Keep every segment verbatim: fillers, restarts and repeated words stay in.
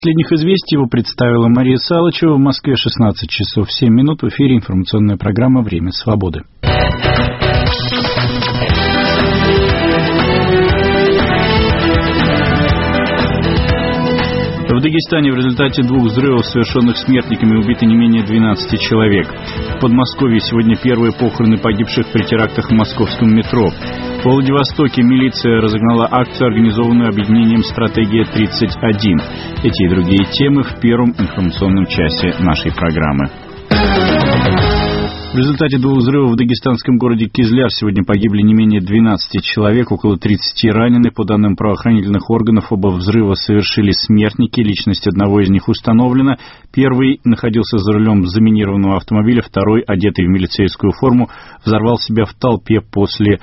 Последних известий его представила Мария Салычева. В Москве шестнадцать часов семь минут. В эфире информационная программа «Время свободы». В Дагестане в результате двух взрывов, совершенных смертниками, убиты не менее двенадцати человек. В Подмосковье сегодня первые похороны погибших при терактах в московском метро. В Владивостоке милиция разогнала акцию, организованную объединением «Стратегия тридцать один». Эти и другие темы в первом информационном часе нашей программы. В результате двух взрывов в дагестанском городе Кизляр сегодня погибли не менее двенадцати человек, около тридцати ранены. По данным правоохранительных органов, оба взрыва совершили смертники. Личность одного из них установлена. Первый находился за рулем заминированного автомобиля, второй, одетый в милицейскую форму, взорвал себя в толпе после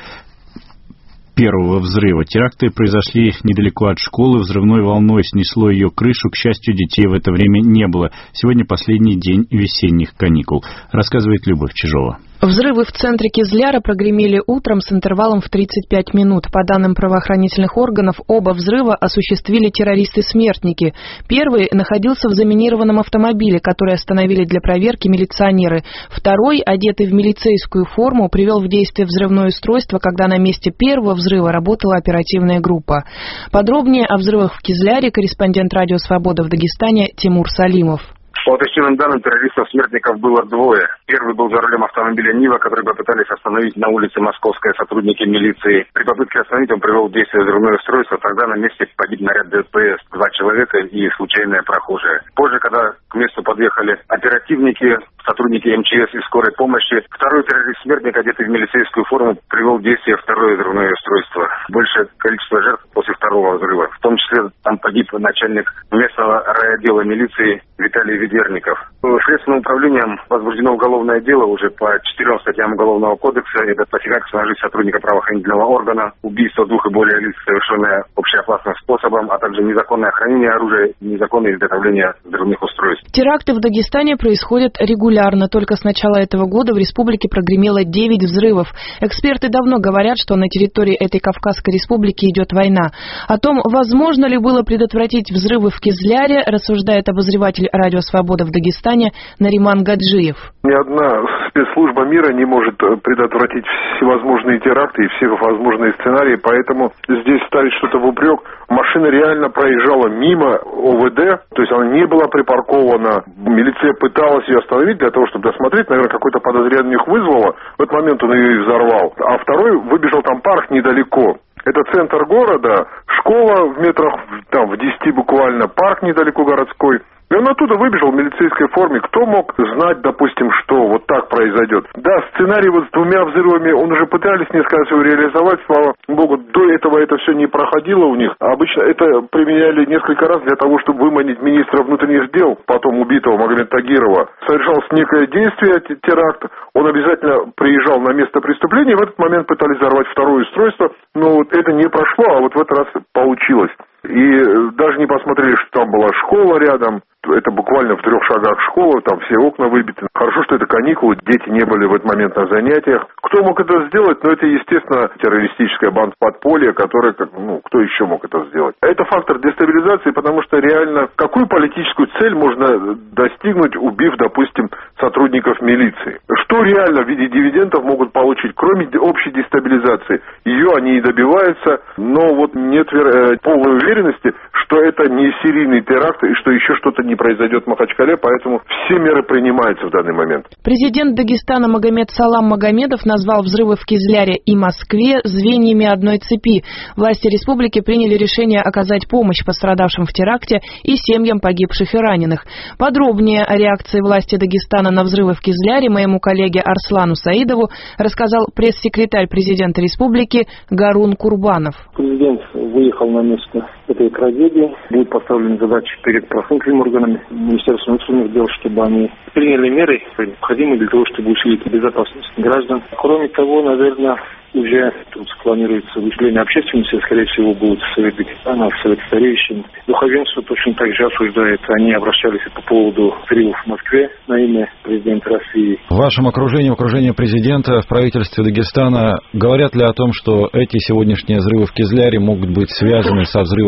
первого взрыва. Теракты произошли недалеко от школы. Взрывной волной снесло ее крышу. К счастью, детей в это время не было. Сегодня последний день весенних каникул. Рассказывает Любовь Чижова. Взрывы в центре Кизляра прогремели утром с интервалом в тридцать пять минут. По данным правоохранительных органов, оба взрыва осуществили террористы-смертники. Первый находился в заминированном автомобиле, который остановили для проверки милиционеры. Второй, одетый в милицейскую форму, привел в действие взрывное устройство, когда на месте первого взрыва работала оперативная группа. Подробнее о взрывах в Кизляре корреспондент «Радио Свобода» в Дагестане Тимур Салимов. По уточненным данным, террористов-смертников было двое. Первый был за рулем автомобиля «Нива», который попытались остановить на улице Московской сотрудники милиции. При попытке остановить он привел в действие взрывное устройство. Тогда на месте погиб наряд ДПС, два человека и случайная прохожая. Позже, когда к месту подъехали оперативники, сотрудники эм че эс и скорой помощи, второй террорист-смертник, одетый в милицейскую форму, привел в действие второе взрывное устройство. Большее количество жертв после второго взрыва. В том числе там погиб начальник местного райотдела милиции Виталий Ведерников. Следственным управлением возбуждено уголовное дело уже по четырем статьям Уголовного кодекса. Это посягательство на жизнь сотрудника правоохранительного органа, убийство двух и более лиц, совершенное общеопасным способом, а также незаконное хранение оружия и незаконное изготовление взрывных устройств. Теракты в Дагестане происходят регулярно. Только с начала этого года в республике прогремело девять взрывов. Эксперты давно говорят, что на территории этой Кавказской республики идет война. О том, возможно ли было предотвратить взрывы в Кизляре, рассуждает обозреватель «Радио Свобода» в Дагестане Нариман Гаджиев. Ни одна спецслужба мира не может предотвратить всевозможные теракты и все возможные сценарии, поэтому здесь ставить что-то в упрек. Машина реально проезжала мимо о вэ дэ, то есть она не была припаркована. Милиция пыталась ее остановить для того, чтобы досмотреть, наверное, какое-то подозрение у них вызвало. В этот момент он ее и взорвал. А второй выбежал, там парк недалеко. Это центр города, школа в метрах там, в десяти буквально, парк недалеко городской. И он оттуда выбежал в милицейской форме. Кто мог знать, допустим, что вот так произойдет? Да, сценарий вот с двумя взрывами, он уже пытались несколько раз его реализовать, слава богу, до этого это все не проходило у них. Обычно это применяли несколько раз для того, чтобы выманить министра внутренних дел, потом убитого Магомед Тагирова. Совершалось некое действие, теракт, он обязательно приезжал на место преступления, и в этот момент пытались взорвать второе устройство, но вот это не прошло, а вот в этот раз получилось. И даже не посмотрели, что там была школа рядом. Это буквально в трех шагах школы, там все окна выбиты. Хорошо, что это каникулы, дети не были в этот момент на занятиях. Кто мог это сделать? Ну, это, естественно, террористическая банда подполья, которая, ну, кто еще мог это сделать? Это фактор дестабилизации, потому что реально, какую политическую цель можно достигнуть, убив, допустим, сотрудников милиции? Что реально в виде дивидендов могут получить, кроме общей дестабилизации? Ее они и добиваются, но вот нет полной уверенности, что это не серийный теракт и что еще что-то не произойдет в Махачкале, поэтому все меры принимаются в данный момент. Президент Дагестана Магомед Салам Магомедов назвал взрывы в Кизляре и Москве звеньями одной цепи. Власти республики приняли решение оказать помощь пострадавшим в теракте и семьям погибших и раненых. Подробнее о реакции власти Дагестана на взрывы в Кизляре моему коллеге Арслану Саидову рассказал пресс-секретарь президента республики Гарун Курбанов. Президент выехал на место этой трагедии. Будет поставлена задача перед правоохранительными органами Министерства внутренних дел, чтобы они приняли меры, необходимые для того, чтобы усилить безопасность граждан. Кроме того, наверное, уже тут планируется выступление общественности, скорее всего, будет Совет Дагестана, Совет старейшин. Духовенство точно так же осуждает. Они обращались по поводу взрывов в Москве на имя президента России. В вашем окружении, в окружении президента, в правительстве Дагестана говорят ли о том, что эти сегодняшние взрывы в Кизляре могут быть связаны со взрывами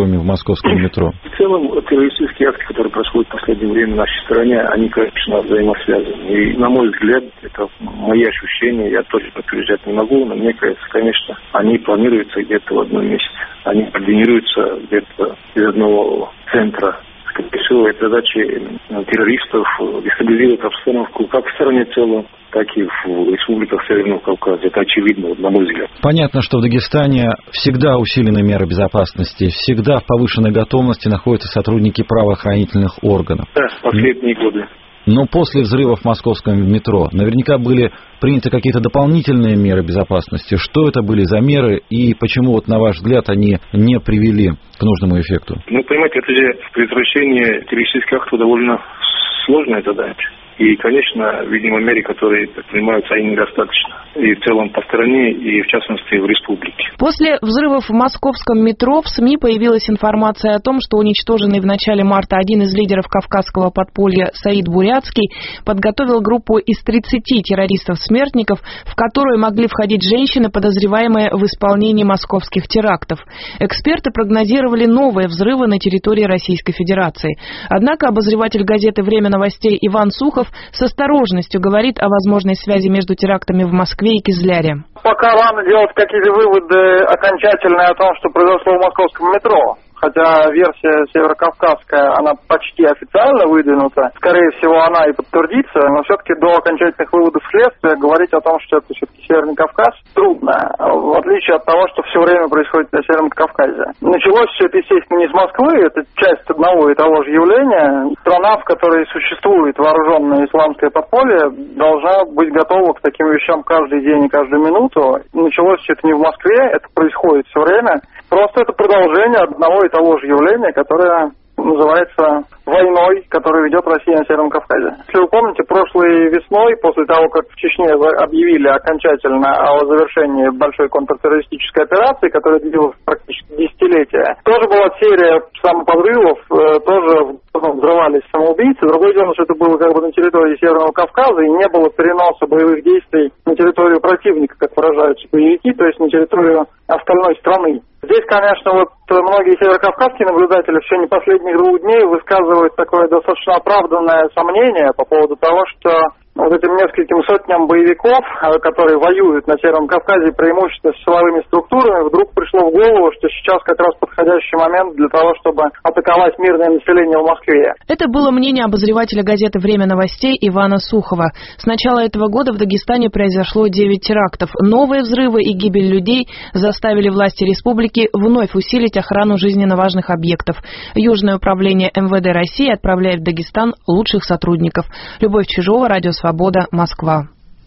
взрывами в московском метро? В целом, террористические акты, которые происходят в последнее время в нашей стране, они, конечно, взаимосвязаны. И, на мой взгляд, это мои ощущения, я точно подтверждать не могу, но мне кажется, конечно, они планируются где-то в одном месте. Они координируются где-то из одного центра. Скорее всего, это задачи террористов дестабилизировать обстановку как в стране в целом, так и в республиках Северного Кавказа. Это очевидно, на мой взгляд. Понятно, что в Дагестане всегда усилены меры безопасности, всегда в повышенной готовности находятся сотрудники правоохранительных органов. Да, последние годы. Но после взрывов в московском метро наверняка были приняты какие-то дополнительные меры безопасности. Что это были за меры и почему, вот, на ваш взгляд, они не привели к нужному эффекту? Ну, понимаете, это же предотвращение террористических актов довольно сложная задача. И, конечно, видимо, меры, которые принимаются, они недостаточно. И в целом по стране, и в частности в республике. После взрывов в московском метро в СМИ появилась информация о том, что уничтоженный в начале марта один из лидеров кавказского подполья Саид Бурятский подготовил группу из тридцати террористов-смертников, в которую могли входить женщины, подозреваемые в исполнении московских терактов. Эксперты прогнозировали новые взрывы на территории Российской Федерации. Однако обозреватель газеты «Время новостей» Иван Сухов с осторожностью говорит о возможной связи между терактами в Москве и Кизляре. Пока рано делать какие-то выводы окончательные о том, что произошло в московском метро. Хотя версия северокавказская, она почти официально выдвинута, скорее всего, она и подтвердится, но все-таки до окончательных выводов следствия говорить о том, что это все-таки Северный Кавказ, трудно, в отличие от того, что все время происходит на Северном Кавказе. Началось все это, естественно, не с Москвы, это часть одного и того же явления. Страна, в которой существует вооруженное исламское подполье, должна быть готова к таким вещам каждый день и каждую минуту. Началось все это не в Москве, это происходит все время. Просто это продолжение одного и того же явления, которое называется войной, которую ведет Россия на Северном Кавказе. Если вы помните, прошлой весной, после того, как в Чечне объявили окончательно о завершении большой контртеррористической операции, которая длилась практически десятилетия, тоже была серия самоподрывов, тоже взрывались самоубийцы. Другое дело, что это было как бы на территории Северного Кавказа, и не было переноса боевых действий на территорию противника, как выражаются боевики, то есть на территорию остальной страны. Здесь, конечно, вот многие северокавказские наблюдатели в течение последних двух дней высказывают такое достаточно оправданное сомнение по поводу того, что вот этим нескольким сотням боевиков, которые воюют на Северном Кавказе преимущественно с силовыми структурами, вдруг пришло в голову, что сейчас как раз подходящий момент для того, чтобы атаковать мирное население в Москве. Это было мнение обозревателя газеты «Время новостей» Ивана Сухова. С начала этого года в Дагестане произошло девять терактов. Новые взрывы и гибель людей заставили власти республики вновь усилить охрану жизненно важных объектов. Южное управление эм вэ дэ России отправляет в Дагестан лучших сотрудников. Любовь Чижова, Радио Свобода, Москва.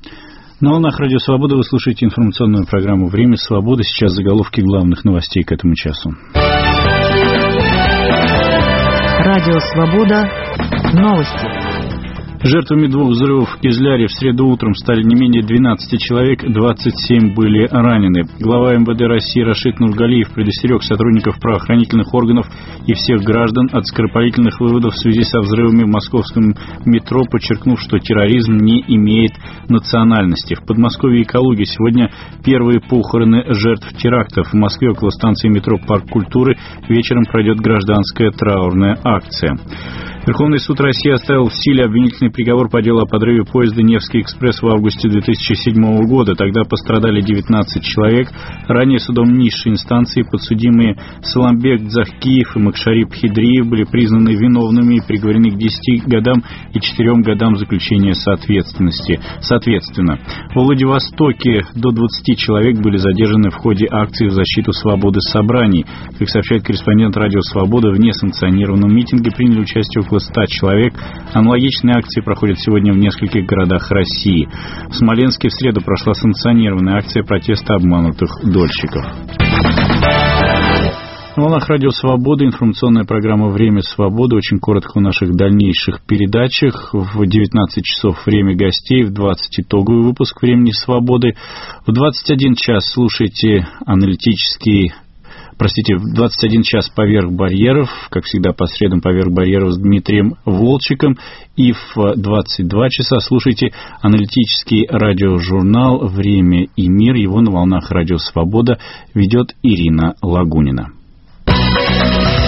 На волнах Радио Свобода вы слушаете информационную программу «Время свободы». Сейчас заголовки главных новостей к этому часу. Радио Свобода. Новости. Жертвами двух взрывов в Кизляре в среду утром стали не менее двенадцати человек, двадцать семь были ранены. Глава эм вэ дэ России Рашид Нургалиев предостерег сотрудников правоохранительных органов и всех граждан от скоропалительных выводов в связи со взрывами в московском метро, подчеркнув, что терроризм не имеет национальности. В Подмосковье и Калуге сегодня первые похороны жертв терактов. В Москве около станции метро «Парк культуры» вечером пройдет гражданская траурная акция. Верховный суд России оставил в силе обвинительный приговор по делу о подрыве поезда «Невский экспресс» в августе две тысячи седьмого года. Тогда пострадали девятнадцать человек. Ранее судом низшей инстанции подсудимые Саламбек Дзахкиев и Макшарип Хидриев были признаны виновными и приговорены к десяти годам и четырем годам заключения соответственности. Соответственно, во Владивостоке до двадцати человек были задержаны в ходе акции в защиту свободы собраний. Как сообщает корреспондент «Радио Свобода», в несанкционированном митинге приняли участие около ста человек. Аналогичные акции проходят сегодня в нескольких городах России. В Смоленске в среду прошла санкционированная акция протеста обманутых дольщиков. На волнах Радио Свобода информационная программа «Время свободы». Очень коротко в наших дальнейших передачах. В девятнадцать часов время гостей, в двадцать итоговый выпуск «Времени свободы». В двадцать один час слушайте аналитический Простите, в двадцать один час «Поверх барьеров», как всегда по средам «Поверх барьеров» с Дмитрием Волчиком. И в двадцать два часа слушайте аналитический радиожурнал «Время и мир». Его на волнах Радио Свобода ведет Ирина Лагунина.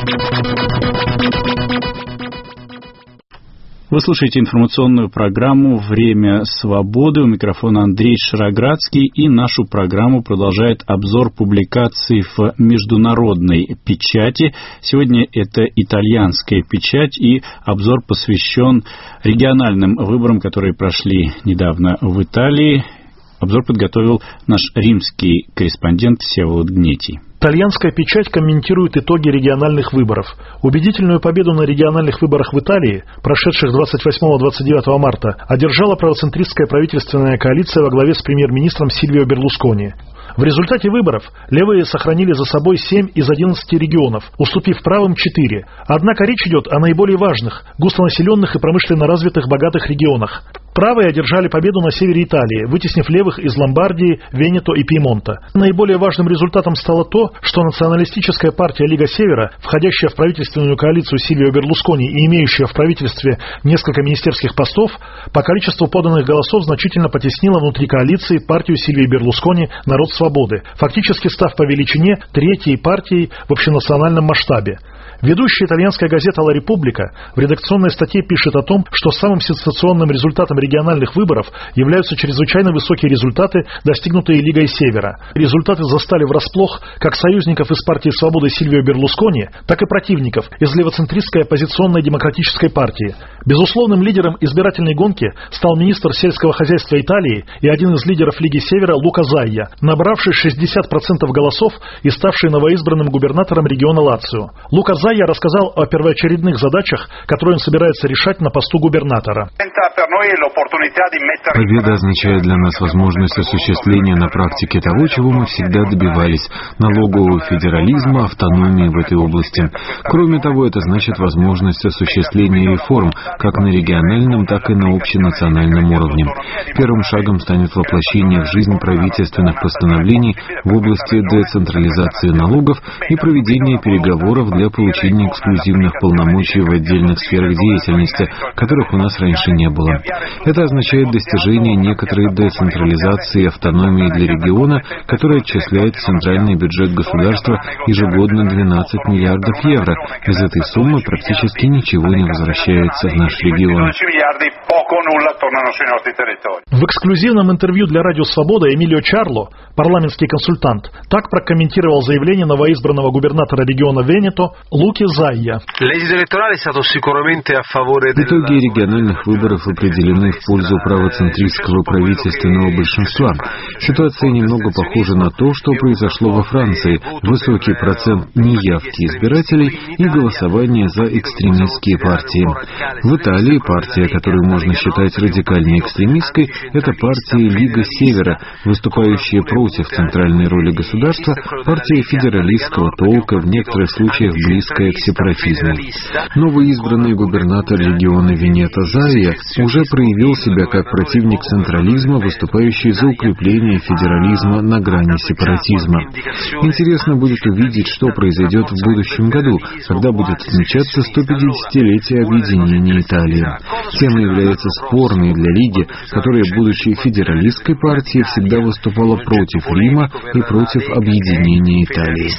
Вы слушаете информационную программу «Время свободы». У микрофона Андрей Шароградский. И нашу программу продолжает обзор публикаций в международной печати. Сегодня это итальянская печать, и обзор посвящен региональным выборам, которые прошли недавно в Италии. Обзор подготовил наш римский корреспондент Всеволод Гнетий. Итальянская печать комментирует итоги региональных выборов. Убедительную победу на региональных выборах в Италии, прошедших двадцать восьмого — двадцать девятого марта, одержала правоцентристская правительственная коалиция во главе с премьер-министром Сильвио Берлускони. В результате выборов левые сохранили за собой семь из одиннадцати регионов, уступив правым четыре. Однако речь идет о наиболее важных, густонаселенных и промышленно развитых богатых регионах. Правые одержали победу на севере Италии, вытеснив левых из Ломбардии, Венето и Пьемонта. Наиболее важным результатом стало то, что националистическая партия Лига Севера, входящая в правительственную коалицию Сильвио Берлускони и имеющая в правительстве несколько министерских постов, по количеству поданных голосов значительно потеснила внутри коалиции партию Сильвио Берлускони «Народ свободы», фактически став по величине третьей партией в общенациональном масштабе. Ведущая итальянская газета «Ла Репубблика» в редакционной статье пишет о том, что самым сенсационным результатом региональных выборов являются чрезвычайно высокие результаты, достигнутые Лигой Севера. Результаты застали врасплох как союзников из партии «Свободы» Сильвио Берлускони, так и противников из левоцентристской оппозиционной демократической партии. Безусловным лидером избирательной гонки стал министр сельского хозяйства Италии и один из лидеров Лиги Севера Лука Зайя, набравший шестьдесят процентов голосов и ставший новоизбранным губернатором региона Лацио. Лука Зайя я рассказал о первоочередных задачах, которые он собирается решать на посту губернатора. Победа означает для нас возможность осуществления на практике того, чего мы всегда добивались – налогового федерализма, автономии в этой области. Кроме того, это значит возможность осуществления реформ как на региональном, так и на общенациональном уровне. Первым шагом станет воплощение в жизнь правительственных постановлений в области децентрализации налогов и проведение переговоров для получения эксклюзивных полномочий в отдельных сферах деятельности, которых у нас раньше не было. Это означает достижение некоторой децентрализации и автономии для региона, которая отчисляет в центральный бюджет государства ежегодно двенадцать миллиардов евро. Из этой суммы практически ничего не возвращается в наш регион. В эксклюзивном интервью для Радио Свобода Эмилио Чарло, парламентский консультант, так прокомментировал заявление новоизбранного губернатора региона Венето Луки Зайя. Итоги региональных выборов определены в пользу правоцентристского правительственного большинства. Ситуация немного похожа на то, что произошло во Франции. Высокий процент неявки избирателей и голосование за экстремистские партии. В Италии партия, которую можно считать радикально экстремистской, это партия Лига Севера, выступающая против центральной роли государства, партия федералистского толка, в некоторых случаях близкая к сепаратизму. Новоизбранный губернатор региона Венето Зайя уже проявил себя как противник централизма, выступающий за укрепление федерализма на грани сепаратизма. Интересно будет увидеть, что произойдет в будущем году, когда будет отмечаться сто пятидесятилетие объединения Италии. Тема является спорной для Лиги, которая, будучи федералистской партией, всегда выступала против Рима и против объединения Италии.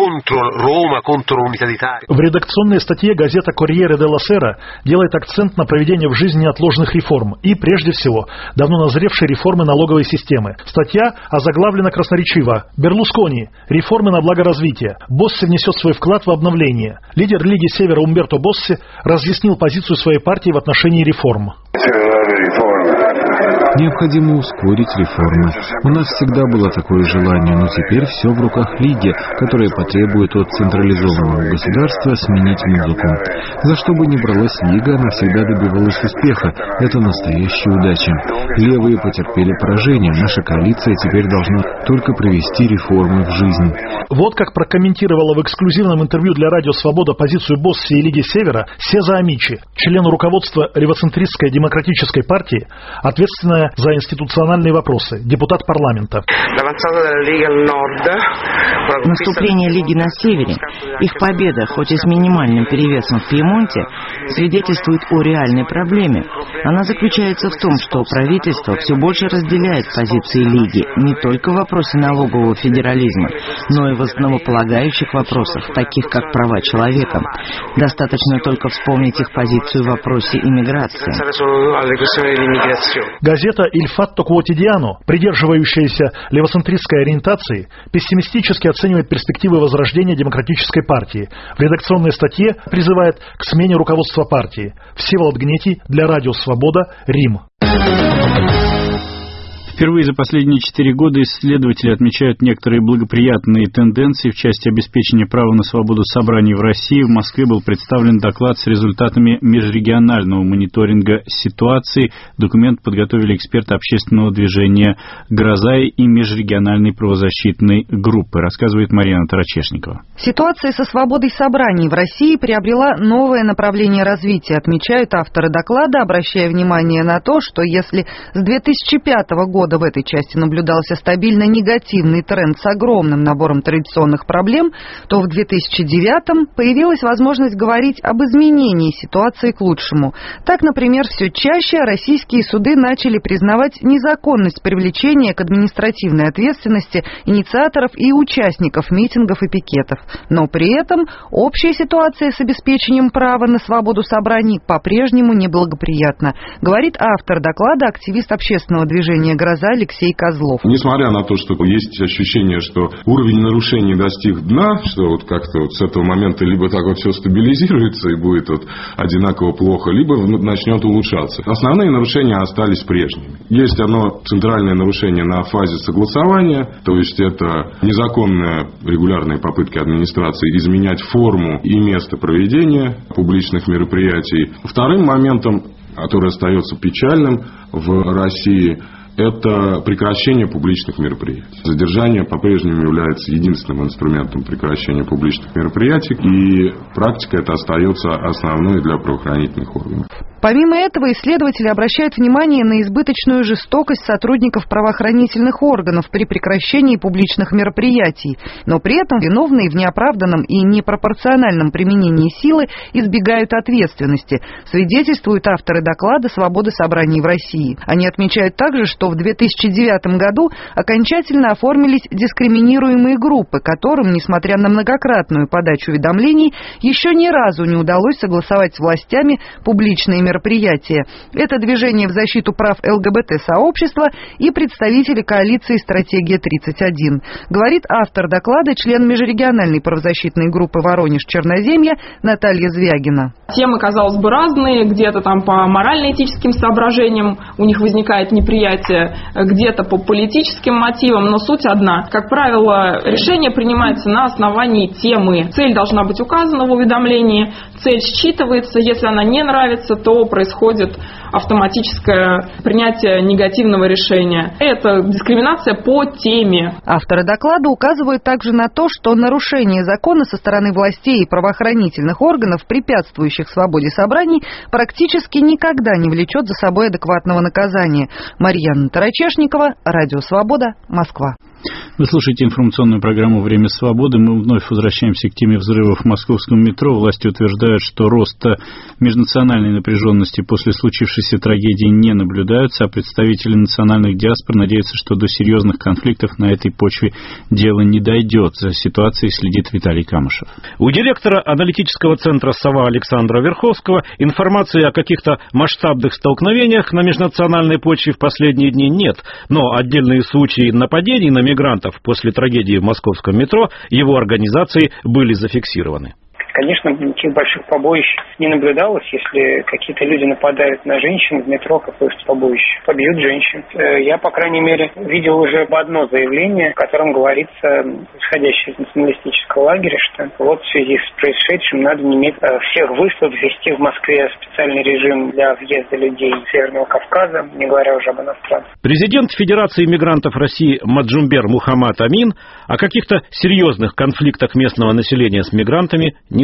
В редакционной статье газета «Корьере делла Сера» делает акцент на проведение в жизни неотложных реформ и, прежде всего, давно назревшей реформы налоговой системы. Статья озаглавлена красноречиво: «Берлускони. Реформы на благо развития. Босси внесет свой вклад в обновление». Лидер Лиги Севера Умберто Босси разъяснил позицию своей партии в отношении реформ. Необходимо ускорить реформы. У нас всегда было такое желание, но теперь все в руках Лиги, которая потребует от централизованного государства сменить музыку. За что бы ни бралась Лига, она всегда добивалась успеха. Это настоящая удача. Левые потерпели поражение. Наша коалиция теперь должна только привести реформы в жизнь. Вот как прокомментировала в эксклюзивном интервью для Радио Свобода позицию Босси и Лиги Севера Сеза Амичи, член руководства левоцентристской демократической партии, ответственная ответственная за институциональные вопросы, депутат парламента. Наступление Лиги на севере, их победа, хоть и с минимальным перевесом в Пьемонте, свидетельствует о реальной проблеме. Она заключается в том, что правительство все больше разделяет позиции Лиги не только в вопросе налогового федерализма, но и в основополагающих вопросах, таких как права человека. Достаточно только вспомнить их позицию в вопросе иммиграции. Газета «Il Fatto Quotidiano», придерживающаяся левоцентристской ориентации, пессимистически оценивает перспективы возрождения демократической партии. В редакционной статье призывает к смене руководства партии. Всеволод Гнетий для Радио Свобода, Рим. Впервые за последние четыре года исследователи отмечают некоторые благоприятные тенденции в части обеспечения права на свободу собраний в России. В Москве был представлен доклад с результатами межрегионального мониторинга ситуации. Документ подготовили эксперты общественного движения «Гроза» и межрегиональной правозащитной группы, рассказывает Марьяна Тарачешникова. Ситуация со свободой собраний в России приобрела новое направление развития, отмечают авторы доклада, обращая внимание на то, что если с две тысячи пятого года в этой части наблюдался стабильно негативный тренд с огромным набором традиционных проблем, то в две тысячи девятом появилась возможность говорить об изменении ситуации к лучшему. Так, например, все чаще российские суды начали признавать незаконность привлечения к административной ответственности инициаторов и участников митингов и пикетов. Но при этом общая ситуация с обеспечением права на свободу собраний по-прежнему неблагоприятна, говорит автор доклада, активист общественного движения «Гроза» Алексей Козлов. Несмотря на то, что есть ощущение, что уровень нарушений достиг дна, что вот как-то вот с этого момента либо так вот все стабилизируется и будет вот одинаково плохо, либо начнет улучшаться. Основные нарушения остались прежними. Есть оно центральное нарушение на фазе согласования, то есть это незаконные регулярные попытки администрации изменять форму и место проведения публичных мероприятий. Вторым моментом, который остается печальным в России, это прекращение публичных мероприятий. Задержание по-прежнему является единственным инструментом прекращения публичных мероприятий, и практика эта остается основной для правоохранительных органов. Помимо этого, исследователи обращают внимание на избыточную жестокость сотрудников правоохранительных органов при прекращении публичных мероприятий, но при этом виновные в неоправданном и непропорциональном применении силы избегают ответственности, свидетельствуют авторы доклада «Свобода собраний в России». Они отмечают также, что в две тысячи девятом году окончательно оформились дискриминируемые группы, которым, несмотря на многократную подачу уведомлений, еще ни разу не удалось согласовать с властями публичные мероприятия. мероприятия. Это движение в защиту прав ЛГБТ-сообщества и представители коалиции «Стратегия тридцать один». Говорит автор доклада, член межрегиональной правозащитной группы «Воронеж-Черноземье» Наталья Звягина. Темы, казалось бы, разные. Где-то там по морально-этическим соображениям у них возникает неприятие, где-то по политическим мотивам, но суть одна. Как правило, решение принимается на основании темы. Цель должна быть указана в уведомлении, цель считывается. Если она не нравится, то происходит автоматическое принятие негативного решения. Это дискриминация по теме. Авторы доклада указывают также на то, что нарушение закона со стороны властей и правоохранительных органов, препятствующих свободе собраний, практически никогда не влечет за собой адекватного наказания. Марьяна Тарачешникова, Радио Свобода, Москва. Вы слушаете информационную программу «Время свободы». Мы вновь возвращаемся к теме взрывов в московском метро. Власти утверждают, что роста межнациональной напряженности после случившейся трагедии не наблюдаются, а представители национальных диаспор надеются, что до серьезных конфликтов на этой почве дело не дойдет. За ситуацией следит Виталий Камышев. У директора аналитического центра «Сова» Александра Верховского информации о каких-то масштабных столкновениях на межнациональной почве в последние дни нет, но отдельные случаи нападений на мигрантов после трагедии в московском метро его организацией были зафиксированы. Конечно, никаких больших побоищ не наблюдалось. Если какие-то люди нападают на женщин в метро, какое-то побоище, побьют женщин. Я, по крайней мере, видел уже одно заявление, в котором говорится, исходящее из националистического лагеря, что вот в связи с происшедшим надо немедленно всех выслать, ввести в Москве специальный режим для въезда людей с Северного Кавказа, не говоря уже об иностранцах. Президент Федерации мигрантов России Маджумбер Мухаммад Амин о каких-то серьезных конфликтах местного населения с мигрантами не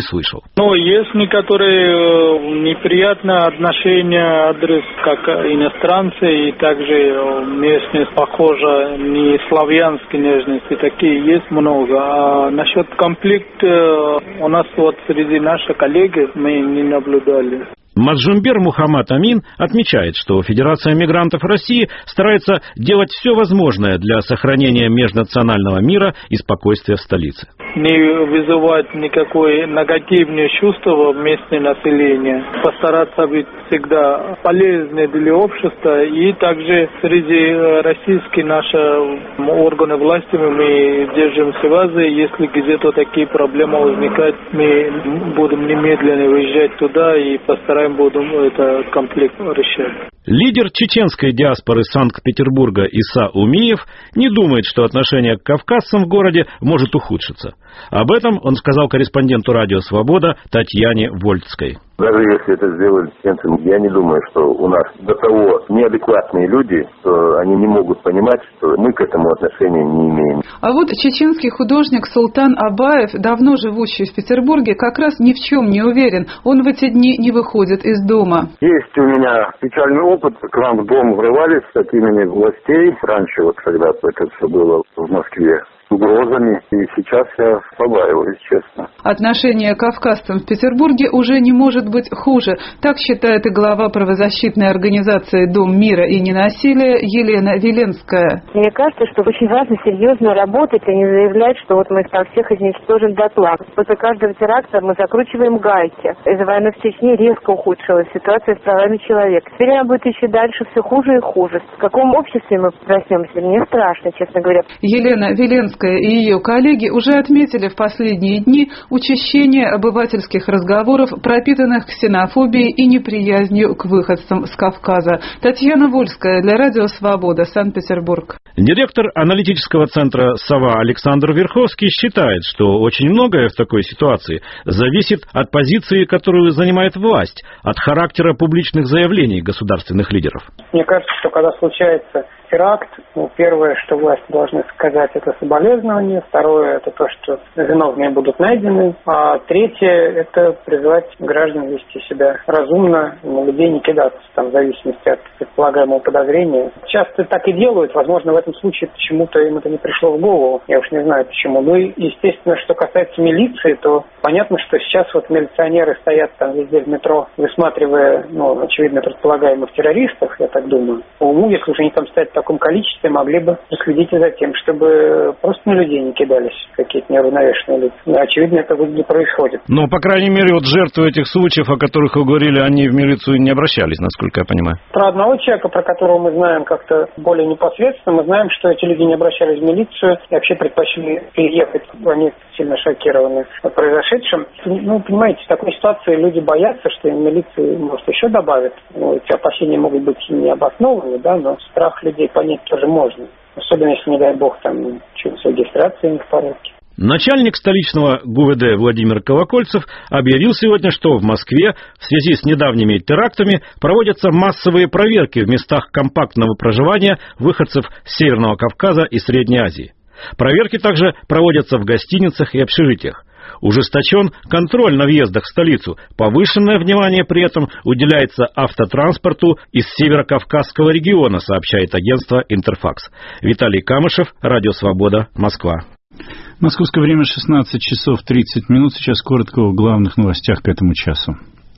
слышал. Но есть некоторые неприятные отношения адрес как иностранцы и также местные, похоже, не славянской нежности, такие есть много. А насчет конфликта у нас вот среди наших коллег мы не наблюдали. Маджумбер Мухаммад Амин отмечает, что Федерация мигрантов России старается делать все возможное для сохранения межнационального мира и спокойствия в столице. Не вызывать никакое негативное чувство в местное население. Постараться быть всегда полезны для общества. И также среди российских наших органов власти мы держим связи. Если где-то такие проблемы возникают, мы будем немедленно выезжать туда и постараемся будем этот конфликт решать. Лидер чеченской диаспоры Санкт-Петербурга Иса Умиев не думает, что отношение к кавказцам в городе может ухудшиться. Об этом он сказал корреспонденту «Радио Свобода» Татьяне Вольтской. Даже если это сделали чеченцы, я не думаю, что у нас до того неадекватные люди, что они не могут понимать, что мы к этому отношения не имеем. А вот чеченский художник Султан Абаев, давно живущий в Петербурге, как раз ни в чем не уверен. Он в эти дни не выходит из дома. Есть у меня печальный опыт. К нам в дом врывались от имени властей. Раньше, вот когда это все было в Москве, с угрозами. И сейчас я побаиваюсь, честно. Отношение к кавказцам в Петербурге уже не может быть хуже. Так считает и глава правозащитной организации «Дом мира и ненасилия» Елена Веленская. Мне кажется, что очень важно серьезно работать, а не заявлять, что вот мы там всех изничтожим дотла. После каждого теракта мы закручиваем гайки. Из-за войны в Чечне резко ухудшилась ситуация с правами человека. Теперь она будет еще дальше все хуже и хуже. В каком обществе мы проснемся? Мне страшно, честно говоря. Елена Веленская и ее коллеги уже отметили в последние дни учащение обывательских разговоров, пропитанных ксенофобией и неприязнью к выходцам с Кавказа. Татьяна Вольская для Радио Свобода, Санкт-Петербург. Директор аналитического центра «Сова» Александр Верховский считает, что очень многое в такой ситуации зависит от позиции, которую занимает власть, от характера публичных заявлений государственных лидеров. Мне кажется, что когда случается теракт, ну, первое, что власти должны сказать, это соболезнование, второе, это то, что виновные будут найдены, а третье, это призвать граждан вести себя разумно, на людей не кидаться, там, в зависимости от предполагаемого подозрения. Часто так и делают, возможно, в этом случае почему-то им это не пришло в голову, я уж не знаю почему. Ну и, естественно, что касается милиции, то понятно, что сейчас вот милиционеры стоят там везде в метро, высматривая, ну, очевидно, предполагаемых террористов, я так думаю. По уму, если уже они там стоят в таком количестве, могли бы следить за тем, чтобы просто на людей не кидались какие-то неравновешенные люди. Но, очевидно, это не происходит. Но, по крайней мере, вот жертвы этих случаев, о которых вы говорили, они в милицию не обращались, насколько я понимаю. Про одного человека, про которого мы знаем как-то более непосредственно, мы знаем, что эти люди не обращались в милицию и вообще предпочли переехать. Они сильно шокированы произошедшим. Ну, понимаете, в такой ситуации люди боятся, что им милиция, может, еще добавит. Ну, эти опасения могут быть необоснованными, да, но страх людей понять тоже можно. Особенно, если, не дай бог, там что-то с регистрацией не в порядке. Начальник столичного ГУВД Владимир Колокольцев объявил сегодня, что в Москве в связи с недавними терактами проводятся массовые проверки в местах компактного проживания выходцев с Северного Кавказа и Средней Азии. Проверки также проводятся в гостиницах и общежитиях. Ужесточен контроль на въездах в столицу. Повышенное внимание при этом уделяется автотранспорту из Северокавказского региона, сообщает агентство «Интерфакс». Виталий Камышев, Радио Свобода, Москва. Московское время шестнадцать часов тридцать минут. Сейчас коротко о главных новостях к этому часу.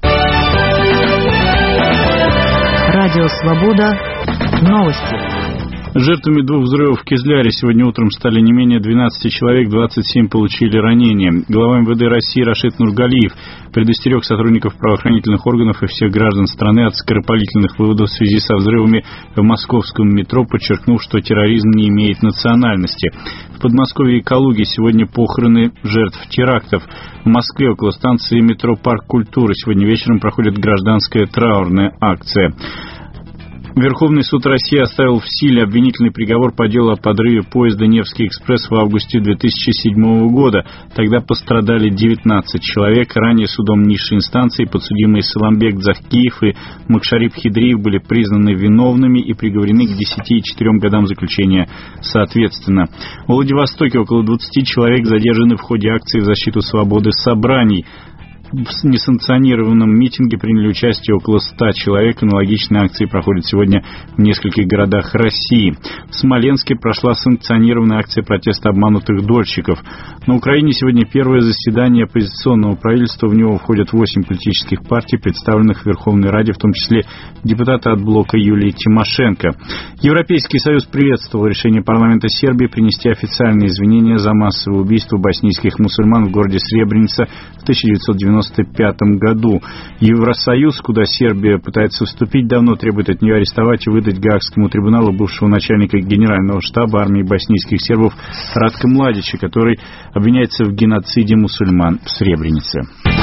Радио Свобода. Новости. Жертвами двух взрывов в Кизляре сегодня утром стали не менее двенадцати человек, двадцать семь получили ранения. Глава МВД России Рашид Нургалиев предостерег сотрудников правоохранительных органов и всех граждан страны от скоропалительных выводов в связи со взрывами в московском метро, подчеркнув, что терроризм не имеет национальности. В Подмосковье и Калуге сегодня похороны жертв терактов. В Москве около станции метро «Парк культуры» сегодня вечером проходит гражданская траурная акция. Верховный суд России оставил в силе обвинительный приговор по делу о подрыве поезда «Невский экспресс» в августе две тысячи седьмого года. Тогда пострадали девятнадцать человек. Ранее судом низшей инстанции подсудимые Саламбек Дзахкиев и Макшарип Хидриев были признаны виновными и приговорены к десяти и четырем годам заключения соответственно. В Владивостоке около двадцати человек задержаны в ходе акции в защиту свободы собраний. В несанкционированном митинге приняли участие около ста человек. Аналогичные акции проходят сегодня в нескольких городах России. В Смоленске прошла санкционированная акция протеста обманутых дольщиков. На Украине сегодня первое заседание оппозиционного правительства. В него входят восемь политических партий, представленных в Верховной Раде, в том числе депутаты от блока Юлии Тимошенко. Европейский Союз приветствовал решение парламента Сербии принести официальные извинения за массовое убийство боснийских мусульман в городе Сребреница в тысяча девятьсот девяносто пятом году. Евросоюз, куда Сербия пытается вступить, давно требует от нее арестовать и выдать Гаагскому трибуналу бывшего начальника генерального штаба армии боснийских сербов Радка Младича, который обвиняется в геноциде мусульман в Сребренице.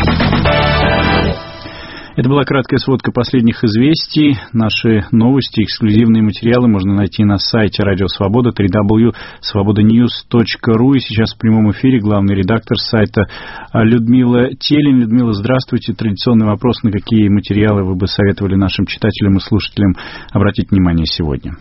Это была краткая сводка последних известий. Наши новости, эксклюзивные материалы можно найти на сайте Радио Свобода дабл ю дабл ю дабл ю точка свобода ньюс точка ру. И сейчас в прямом эфире главный редактор сайта Людмила Телень. Людмила, здравствуйте. Традиционный вопрос: на какие материалы вы бы советовали нашим читателям и слушателям обратить внимание сегодня?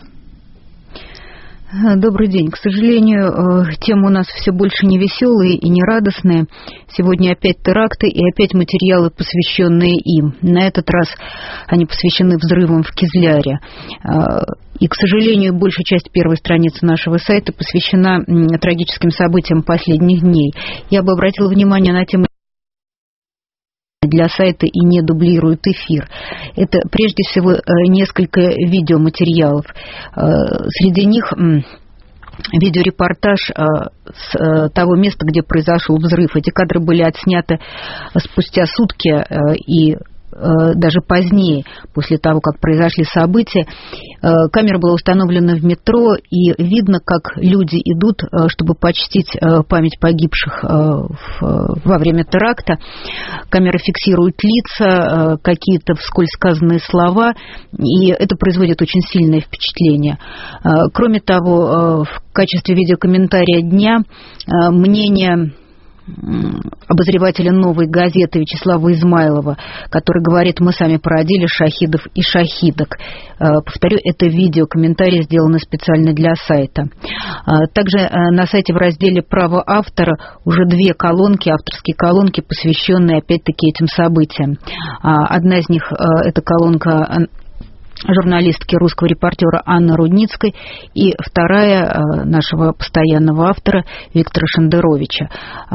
Добрый день. К сожалению, темы у нас все больше не веселые и не радостные. Сегодня опять теракты и опять материалы, посвященные им. На этот раз они посвящены взрывам в Кизляре. И, к сожалению, большая часть первой страницы нашего сайта посвящена трагическим событиям последних дней. Я бы обратила внимание на тему для сайта и не дублирует эфир. Это прежде всего несколько видеоматериалов. Среди них видеорепортаж с того места, где произошел взрыв. Эти кадры были отсняты спустя сутки и даже позднее, после того, как произошли события. Камера была установлена в метро, и видно, как люди идут, чтобы почтить память погибших во время теракта. Камера фиксирует лица, какие-то вскользь сказанные слова, и это производит очень сильное впечатление. Кроме того, в качестве видеокомментария дня мнение обозревателя «Новой газеты» Вячеслава Измайлова, который говорит: мы сами породили шахидов и шахидок. Повторю, это видео, комментарий сделаны специально для сайта. Также на сайте в разделе «Право автора» уже две колонки, авторские колонки, посвященные опять-таки этим событиям. Одна из них — это колонка журналистки, русского репортера Анны Рудницкой, и вторая нашего постоянного автора Виктора Шендеровича,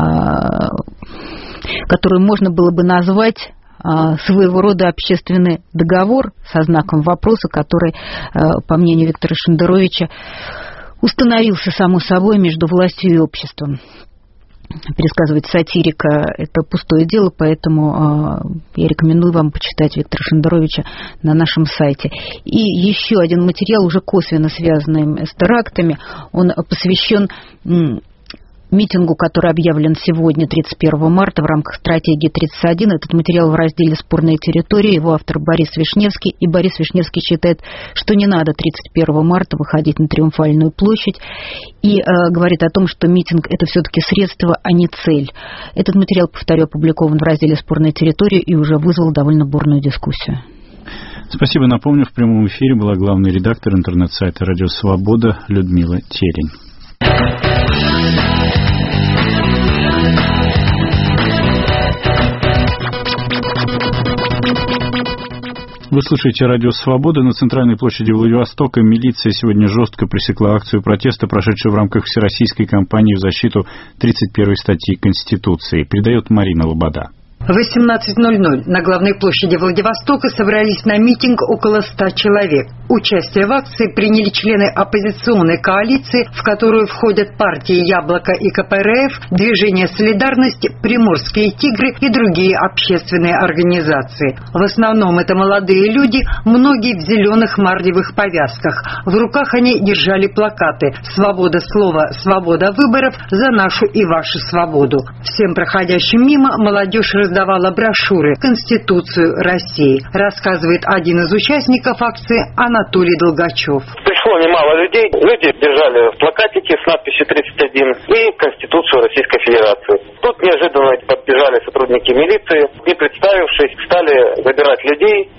которую можно было бы назвать своего рода общественный договор со знаком вопроса, который, по мнению Виктора Шендеровича, установился само собой между властью и обществом. Пересказывать сатирика — это пустое дело, поэтому э, я рекомендую вам почитать Виктора Шендеровича на нашем сайте. И еще один материал, уже косвенно связанный с терактами, он посвящен м, митингу, который объявлен сегодня, тридцать первого марта, в рамках стратегии тридцать один. Этот материал в разделе «Спорные территории», его автор Борис Вишневский. И Борис Вишневский считает, что не надо тридцать первого марта выходить на Триумфальную площадь, и э, говорит о том, что митинг — это все-таки средство, а не цель. Этот материал, повторю, опубликован в разделе «Спорные территории» и уже вызвал довольно бурную дискуссию. Спасибо. Напомню, в прямом эфире была главный редактор интернет-сайта «Радио Свобода» Людмила Телень. Вы слушаете «Радио Свобода». На центральной площади Владивостока милиция сегодня жестко пресекла акцию протеста, прошедшую в рамках всероссийской кампании в защиту тридцать первой статьи Конституции. Передает Марина Лобода. В восемнадцать ноль ноль на главной площади Владивостока собрались на митинг около ста человек. Участие в акции приняли члены оппозиционной коалиции, в которую входят партии «Яблоко» и ка пэ эр эф, Движение «Солидарность», Приморские тигры и другие общественные организации. В основном это молодые люди, многие в зеленых марлевых повязках. В руках они держали плакаты «Свобода слова, свобода выборов, за нашу и вашу свободу». Всем проходящим мимо молодежь раздавала брошюры «Конституцию России», рассказывает один из участников акции Анатолий Долгачев. Пришло немало людей. Люди держали плакатики с надписью тридцать один и Конституцию Российской Федерации. Тут неожиданно подбежали сотрудники милиции и, представившись, стали забирать людей, выхватывать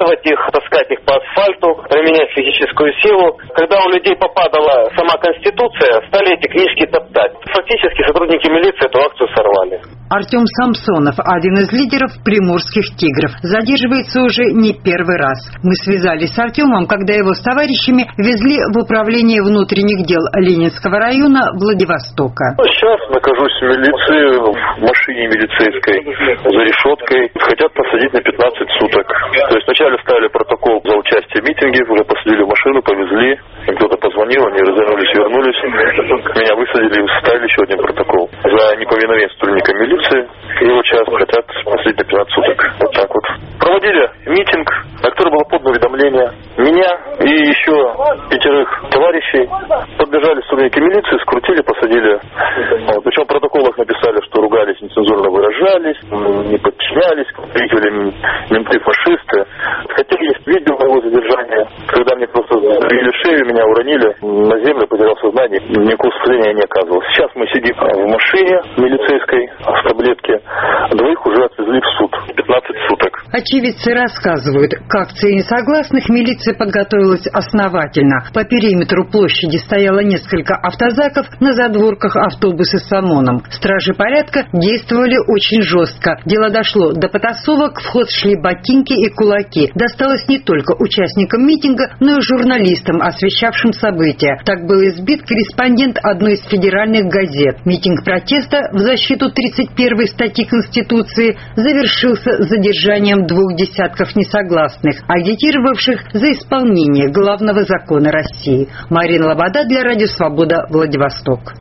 захватывать их, таскать их по асфальту, применять физическую силу. Когда у людей попадала сама Конституция, стали эти книжки топтать. Фактически сотрудники милиции эту акцию сорвали. Артем Самсонов, один из лидеров приморских «Тигров», задерживается уже не первый раз. Мы связались с Артемом, когда его с товарищами везли в управление внутренних дел Ленинского района Владивостока. Сейчас нахожусь в милиции, в машине милицейской, за решеткой. Хотят посадить на пятнадцать суток. То есть вначале ставили протокол за участие в митинге, уже посадили в машину, повезли. Кто-то позвонил, они развернулись, вернулись. Меня высадили и составили еще один протокол за неповиновение сотрудникам милиции. И вот сейчас хотят посадить на пятнадцать суток. Вот так вот. Проводили митинг, на который было подано уведомление. Меня и еще пятерых товарищей подбежали сотрудники милиции, скрутили, посадили. Вот. Причем в протоколах написали, что ругались, нецензурно выражались, не подчинялись, крикивали менты-фашисты. Хотя есть видео моего задержания, когда мне просто забили шею, меня уронили на землю, потерял сознание, никакого сожаления не оказывалось. Сейчас мы сидим в машине милицейской, в таблетке, двоих уже отвезли в суд, пятнадцать суток. Очевидцы рассказывают, к акции несогласных милиция подготовилась основательно. По периметру площади стояло несколько автозаков, на задворках автобусы с ОМОНом. Стражи порядка действовали очень жестко. Дело дошло до потасовок, в ход шли ботинки и кулаки. Досталось не только участникам митинга, но и журналистам, освещавшим события. Так был избит корреспондент одной из федеральных газет. Митинг протеста в защиту тридцать первой статьи Конституции завершился задержанием двух десятков несогласных, агитировавших за исполнение главного закона России. Марина Лобода для Радио Свобода, Владивосток.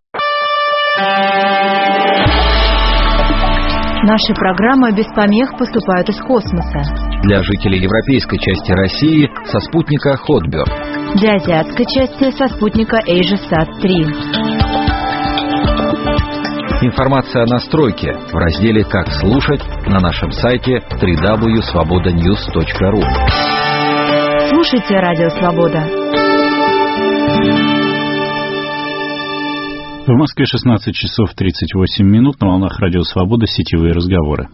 Наши программы без помех поступают из космоса. Для жителей европейской части России со спутника Хотберг. Для азиатской части со спутника AsiaSat три. Информация о настройке в разделе «Как слушать» на нашем сайте дабл ю дабл ю дабл ю точка свобода ньюс точка ру. Слушайте Радио Свобода. В Москве шестнадцать часов тридцать восемь минут. На волнах Радио Свобода сетевые разговоры.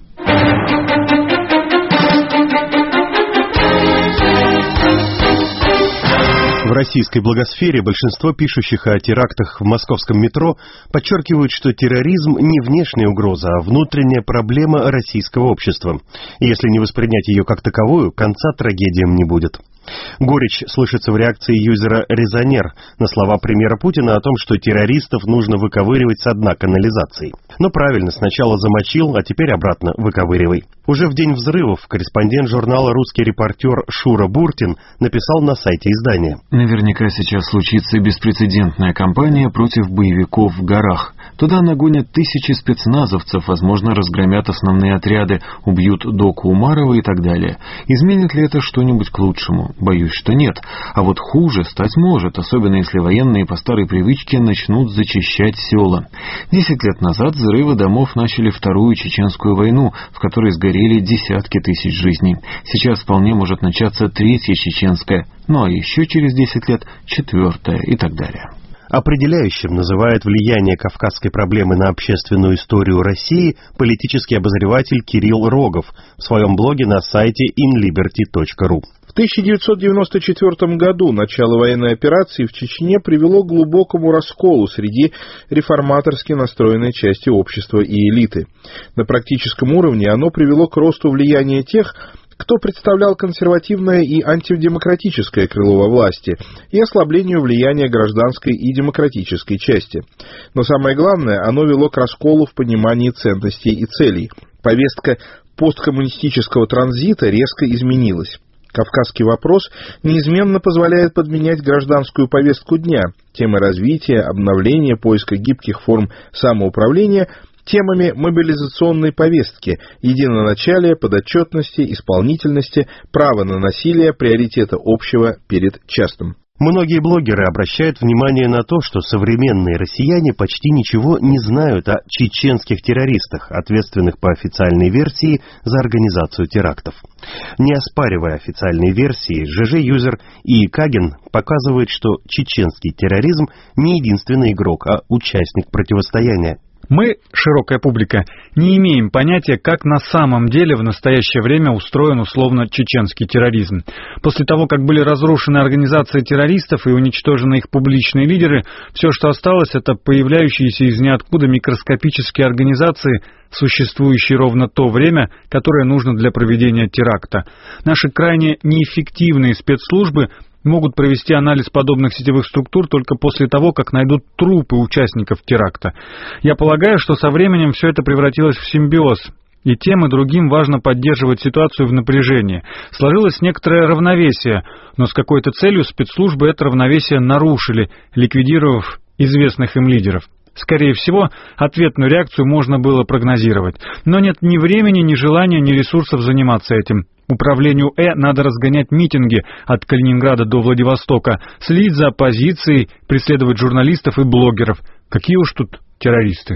В российской блогосфере большинство пишущих о терактах в московском метро подчеркивают, что терроризм не внешняя угроза, а внутренняя проблема российского общества. И если не воспринять ее как таковую, конца трагедиям не будет. Горечь слышится в реакции юзера «Резонер» на слова премьера Путина о том, что террористов нужно выковыривать со дна канализации. Но правильно, сначала замочил, а теперь обратно выковыривай. Уже в день взрывов корреспондент журнала «Русский репортер» Шура Буртин написал на сайте издания: «Наверняка сейчас случится беспрецедентная кампания против боевиков в горах. Туда нагонят тысячи спецназовцев, возможно, разгромят основные отряды, убьют Доку Умарова и так далее. Изменит ли это что-нибудь к лучшему? Боюсь, что нет. А вот хуже стать может, особенно если военные по старой привычке начнут зачищать села. Десять лет назад взрывы домов начали Вторую Чеченскую войну, в которой сгорели десятки тысяч жизней. Сейчас вполне может начаться Третья Чеченская, ну а еще через десять лет Четвертая и так далее». Определяющим называет влияние кавказской проблемы на общественную историю России политический обозреватель Кирилл Рогов в своем блоге на сайте ин либерти точка ру. В тысяча девятьсот девяносто четвёртом году начало военной операции в Чечне привело к глубокому расколу среди реформаторски настроенной части общества и элиты. На практическом уровне оно привело к росту влияния тех, кто представлял консервативное и антидемократическое крыло во власти, и ослаблению влияния гражданской и демократической части. Но самое главное, оно вело к расколу в понимании ценностей и целей. Повестка посткоммунистического транзита резко изменилась. Кавказский вопрос неизменно позволяет подменять гражданскую повестку дня, темы развития, обновления, поиска гибких форм самоуправления темами мобилизационной повестки, единоначалия, подотчетности, исполнительности, права на насилие, приоритета общего перед частным. Многие блогеры обращают внимание на то, что современные россияне почти ничего не знают о чеченских террористах, ответственных по официальной версии за организацию терактов. Не оспаривая официальные версии, ЖЖ-юзер И. Кагин показывает, что чеченский терроризм не единственный игрок, а участник противостояния. Мы, широкая публика, не имеем понятия, как на самом деле в настоящее время устроен условно-чеченский терроризм. После того, как были разрушены организации террористов и уничтожены их публичные лидеры, все, что осталось, это появляющиеся из ниоткуда микроскопические организации, существующие ровно то время, которое нужно для проведения теракта. Наши крайне неэффективные спецслужбы могут провести анализ подобных сетевых структур только после того, как найдут трупы участников теракта. Я полагаю, что со временем все это превратилось в симбиоз, и тем и другим важно поддерживать ситуацию в напряжении. Сложилось некоторое равновесие, но с какой-то целью спецслужбы это равновесие нарушили, ликвидировав известных им лидеров. Скорее всего, ответную реакцию можно было прогнозировать, но нет ни времени, ни желания, ни ресурсов заниматься этим. Управлению Э надо разгонять митинги от Калининграда до Владивостока, следить за оппозицией, преследовать журналистов и блогеров. Какие уж тут террористы.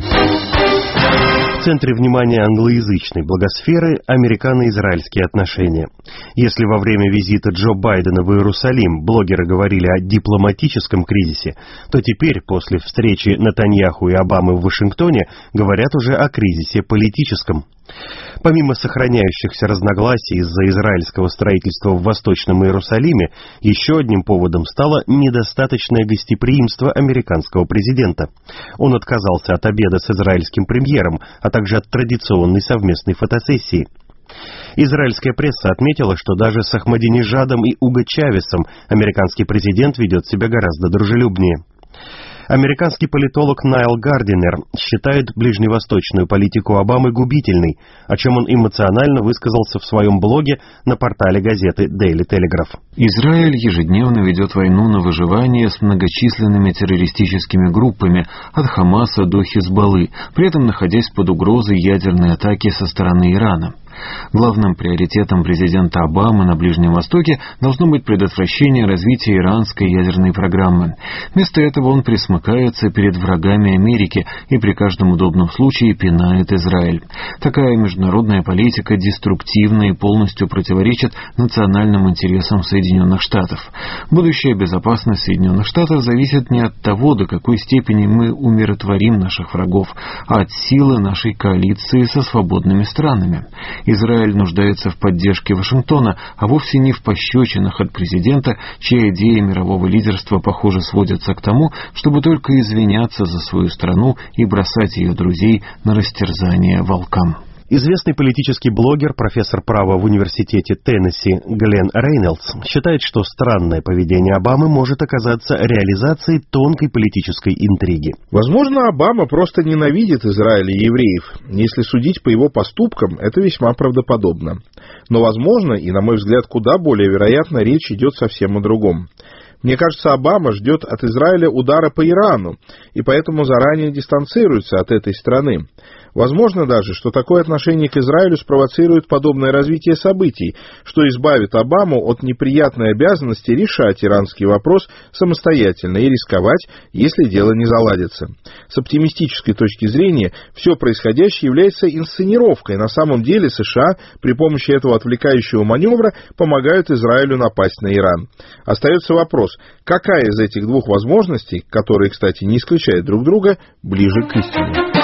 В центре внимания англоязычной благосферы американо-израильские отношения. Если во время визита Джо Байдена в Иерусалим блогеры говорили о дипломатическом кризисе, то теперь, после встречи Нетаньяху и Обамы в Вашингтоне, говорят уже о кризисе политическом. Помимо сохраняющихся разногласий из-за израильского строительства в Восточном Иерусалиме, еще одним поводом стало недостаточное гостеприимство американского президента. Он отказался от обеда с израильским премьером, а также от традиционной совместной фотосессии. Израильская пресса отметила, что даже с Ахмадинежадом и Уго Чавесом американский президент ведет себя гораздо дружелюбнее. Американский политолог Найл Гардинер считает ближневосточную политику Обамы губительной, о чем он эмоционально высказался в своем блоге на портале газеты Daily Telegraph. Израиль ежедневно ведет войну на выживание с многочисленными террористическими группами от Хамаса до Хизбаллы, при этом находясь под угрозой ядерной атаки со стороны Ирана. Главным приоритетом президента Обамы на Ближнем Востоке должно быть предотвращение развития иранской ядерной программы. Вместо этого он присмыкается перед врагами Америки и при каждом удобном случае пинает Израиль. Такая международная политика деструктивна и полностью противоречит национальным интересам Соединенных Штатов. Будущая безопасность Соединенных Штатов зависит не от того, до какой степени мы умиротворим наших врагов, а от силы нашей коалиции со свободными странами. Израиль нуждается в поддержке Вашингтона, а вовсе не в пощечинах от президента, чья идея мирового лидерства, похоже, сводится к тому, чтобы только извиняться за свою страну и бросать ее друзей на растерзание волкам. Известный политический блогер, профессор права в университете Теннесси Глен Рейнольдс считает, что странное поведение Обамы может оказаться реализацией тонкой политической интриги. Возможно, Обама просто ненавидит Израиль и евреев. Если судить по его поступкам, это весьма правдоподобно. Но, возможно, и, на мой взгляд, куда более вероятно, речь идет совсем о другом. Мне кажется, Обама ждет от Израиля удара по Ирану, и поэтому заранее дистанцируется от этой страны. Возможно даже, что такое отношение к Израилю спровоцирует подобное развитие событий, что избавит Обаму от неприятной обязанности решать иранский вопрос самостоятельно и рисковать, если дело не заладится. С оптимистической точки зрения, все происходящее является инсценировкой. На самом деле США при помощи этого отвлекающего маневра помогают Израилю напасть на Иран. Остается вопрос, какая из этих двух возможностей, которые, кстати, не исключают друг друга, ближе к истине?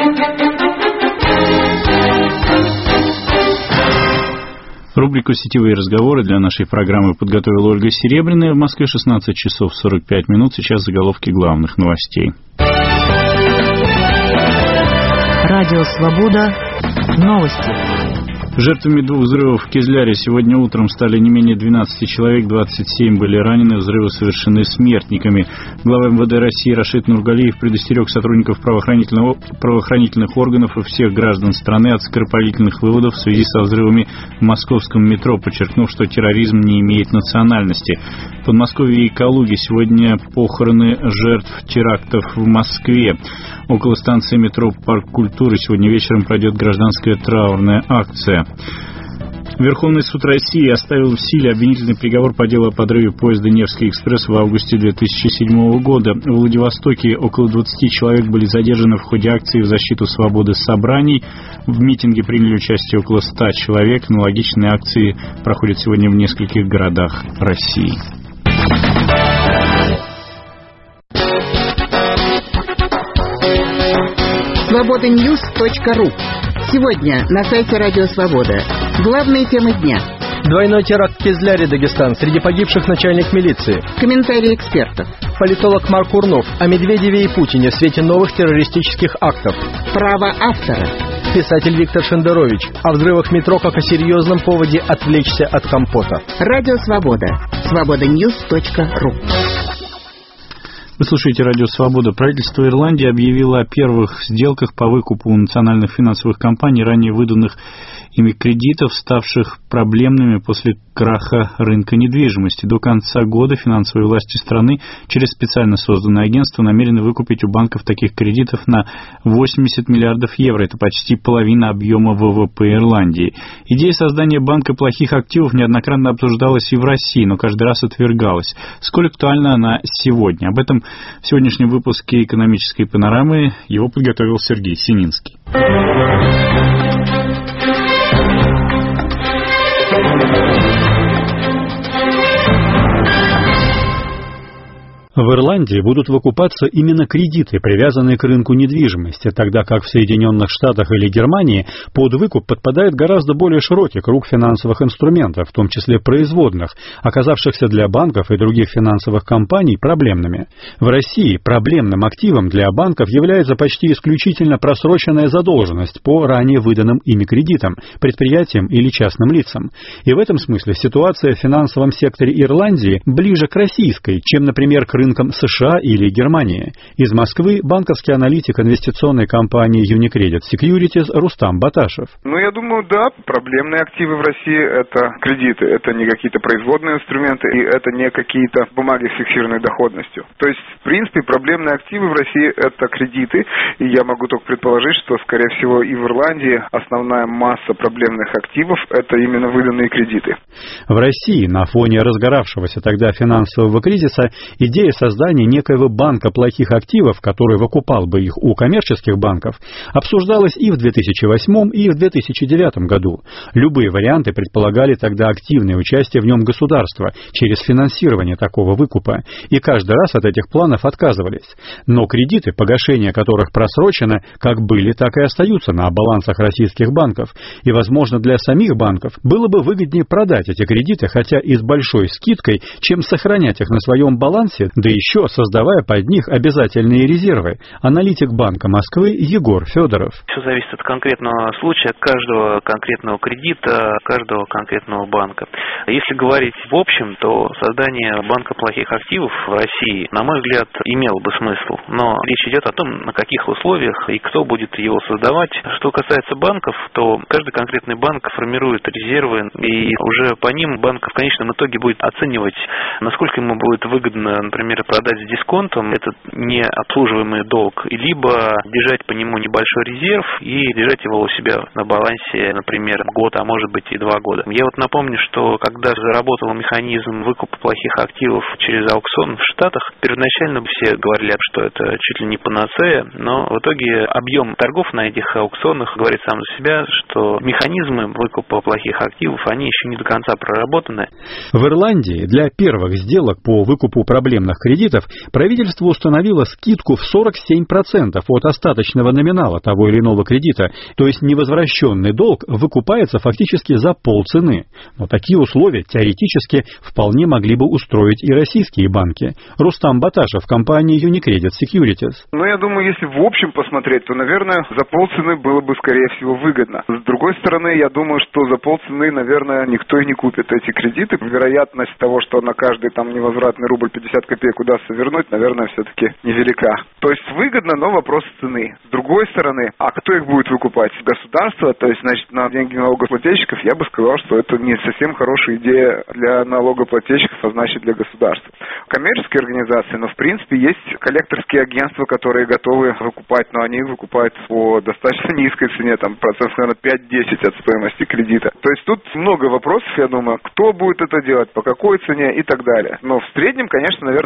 Рубрику «Сетевые разговоры» для нашей программы подготовила Ольга Серебряная. В Москве шестнадцать часов сорок пять минут. Сейчас заголовки главных новостей. Радио «Свобода». Новости. Жертвами двух взрывов в Кизляре сегодня утром стали не менее двенадцати человек, двадцать семь были ранены, взрывы совершены смертниками. Глава эм вэ дэ России Рашид Нургалиев предостерег сотрудников правоохранительных, правоохранительных органов и всех граждан страны от скоропалительных выводов в связи со взрывами в московском метро, подчеркнув, что терроризм не имеет национальности. В Подмосковье и Калуге сегодня похороны жертв терактов в Москве. Около станции метро «Парк культуры» сегодня вечером пройдет гражданская траурная акция. Верховный суд России оставил в силе обвинительный приговор по делу о подрыве поезда «Невский экспресс» в августе две тысячи седьмого года. В Владивостоке около двадцати человек были задержаны в ходе акции в защиту свободы собраний. В митинге приняли участие около ста человек. Аналогичные акции проходят сегодня в нескольких городах России. свобода ньюс точка ру. Сегодня на сайте Радио Свобода. Главные темы дня. Двойной теракт в Кизляре, Дагестан. Среди погибших начальник милиции. Комментарии экспертов. Политолог Марк Курнов о Медведеве и Путине в свете новых террористических актов. Право автора. Писатель Виктор Шендерович о взрывах метро как о серьезном поводе отвлечься от компота. Радио Свобода. свобода ньюс точка ру. Вы слушаете Радио Свобода. Правительство Ирландии объявило о первых сделках по выкупу национальных финансовых компаний, ранее выданных ими кредитов, ставших проблемными после краха рынка недвижимости. До конца года финансовые власти страны через специально созданное агентство намерены выкупить у банков таких кредитов на восемьдесят миллиардов евро. Это почти половина объема ВВП Ирландии. Идея создания банка плохих активов неоднократно обсуждалась и в России, но каждый раз отвергалась. Сколь актуальна она сегодня? Об этом в сегодняшнем выпуске «Экономической панорамы». Его подготовил Сергей Сининский. В Ирландии будут выкупаться именно кредиты, привязанные к рынку недвижимости, тогда как в Соединенных Штатах или Германии под выкуп подпадает гораздо более широкий круг финансовых инструментов, в том числе производных, оказавшихся для банков и других финансовых компаний проблемными. В России проблемным активом для банков является почти исключительно просроченная задолженность по ранее выданным ими кредитам, предприятиям или частным лицам. И в этом смысле ситуация в финансовом секторе Ирландии ближе к российской, чем, например, к рынку рынкам США или Германии. Из Москвы банковский аналитик инвестиционной компании Unicredit Securities Рустам Баташев. Ну, я думаю, да, проблемные активы в России – это кредиты, это не какие-то производные инструменты, и это не какие-то бумаги с фиксированной доходностью. То есть, в принципе, проблемные активы в России – это кредиты, и я могу только предположить, что, скорее всего, и в Ирландии основная масса проблемных активов – это именно выданные кредиты. В России на фоне разгоравшегося тогда финансового кризиса идея создания некоего банка плохих активов, который выкупал бы их у коммерческих банков, обсуждалась и в две тысячи восьмом, и в две тысячи девятом году. Любые варианты предполагали тогда активное участие в нем государства через финансирование такого выкупа, и каждый раз от этих планов отказывались. Но кредиты, погашение которых просрочено, как были, так и остаются на балансах российских банков, и, возможно, для самих банков было бы выгоднее продать эти кредиты, хотя и с большой скидкой, чем сохранять их на своем балансе, да еще создавая под них обязательные резервы. Аналитик Банка Москвы Егор Федоров. Все зависит от конкретного случая, каждого конкретного кредита, каждого конкретного банка. Если говорить в общем, то создание банка плохих активов в России, на мой взгляд, имело бы смысл. Но речь идет о том, на каких условиях и кто будет его создавать. Что касается банков, то каждый конкретный банк формирует резервы, и уже по ним банк в конечном итоге будет оценивать, насколько ему будет выгодно, например, продать с дисконтом этот необслуживаемый долг, либо держать по нему небольшой резерв и держать его у себя на балансе, например, год, а может быть и два года. Я вот напомню, что когда заработал механизм выкупа плохих активов через аукцион в Штатах, первоначально все говорили, что это чуть ли не панацея, но в итоге объем торгов на этих аукционах говорит сам за себя, что механизмы выкупа плохих активов, они еще не до конца проработаны. В Ирландии для первых сделок по выкупу проблемных кредитов правительство установило скидку в сорок семь процентов от остаточного номинала того или иного кредита, то есть невозвращенный долг выкупается фактически за полцены. Но такие условия теоретически вполне могли бы устроить и российские банки. Рустам Баташев, компания Unicredit Securities. Ну, я думаю, если в общем посмотреть, то, наверное, за полцены было бы, скорее всего, выгодно. С другой стороны, я думаю, что за полцены, наверное, никто и не купит эти кредиты. Вероятность того, что на каждый там невозвратный рубль пятьдесят копеек удастся вернуть, наверное, все-таки невелика. То есть выгодно, но вопрос цены. С другой стороны, а кто их будет выкупать? Государство, то есть, значит, на деньги налогоплательщиков, я бы сказал, что это не совсем хорошая идея для налогоплательщиков, а значит для государства. Коммерческие организации, но в принципе есть коллекторские агентства, которые готовы выкупать, но они выкупают по достаточно низкой цене, там процентов, наверное, пять-десять от стоимости кредита. То есть тут много вопросов, я думаю, кто будет это делать, по какой цене и так далее. Но в среднем, конечно, наверное,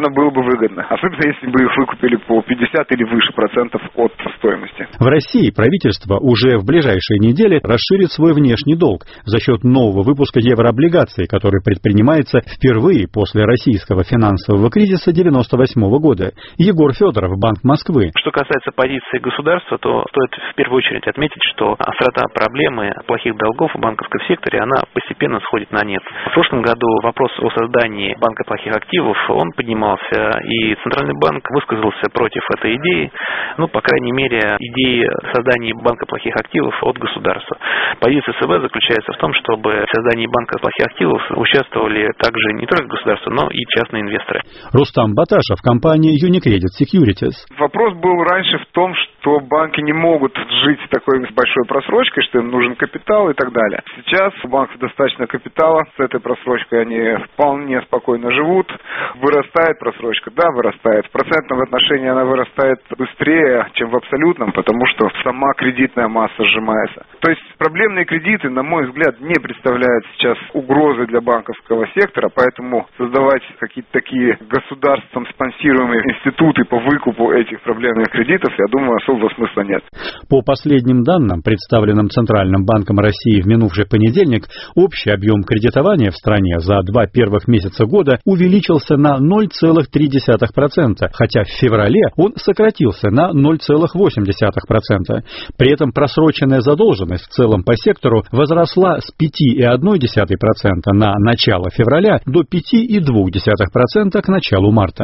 наверное, было бы выгодно. Особенно, если бы их выкупили по пятьдесят или выше процентов от стоимости. В России правительство уже в ближайшие недели расширит свой внешний долг за счет нового выпуска еврооблигаций, который предпринимается впервые после российского финансового кризиса девяносто восьмого года. Егор Федоров, Банк Москвы. Что касается позиции государства, то стоит в первую очередь отметить, что острота проблемы плохих долгов в банковском секторе, она постепенно сходит на нет. В прошлом году вопрос о создании банка плохих активов, он поднимался, и Центральный банк высказался против этой идеи, ну, по крайней мере, идеи создания банка плохих активов от государства. Позиция ЦБ заключается в том, чтобы в создании банка плохих активов участвовали также не только государство, но и частные инвесторы. Рустам Баташев, компания Unicredit Securities. Вопрос был раньше в том, что банки не могут жить с такой большой просрочкой, что им нужен капитал и так далее. Сейчас у банков достаточно капитала, с этой просрочкой они вполне спокойно живут. Вырастает просрочка? Да, вырастает. В процентном отношении она вырастает быстрее, чем в абсолютном, потому что сама кредитная масса сжимается. То есть проблемные кредиты, на мой взгляд, не представляют сейчас угрозы для банковского сектора, поэтому создавать какие-то такие государством спонсируемые институты по выкупу этих проблемных кредитов, я думаю, особого смысла нет. По последним данным, представленным Центральным банком России в минувший понедельник, общий объем кредитования в стране за два первых месяца года увеличился на ноль целых три десятых процента, хотя в феврале он сократился на ноль целых восемь десятых процента. При этом просроченная задолженность в целом по сектору возросла с пяти целых одной десятой процента на начало февраля до пяти целых двух десятых процента к началу марта.